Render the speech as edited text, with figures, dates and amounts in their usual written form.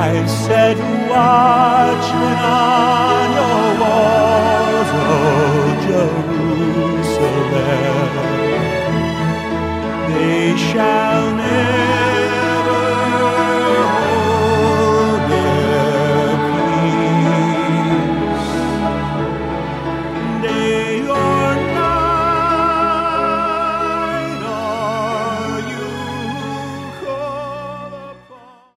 I said, watchmen on your walls, oh Jerusalem, they shall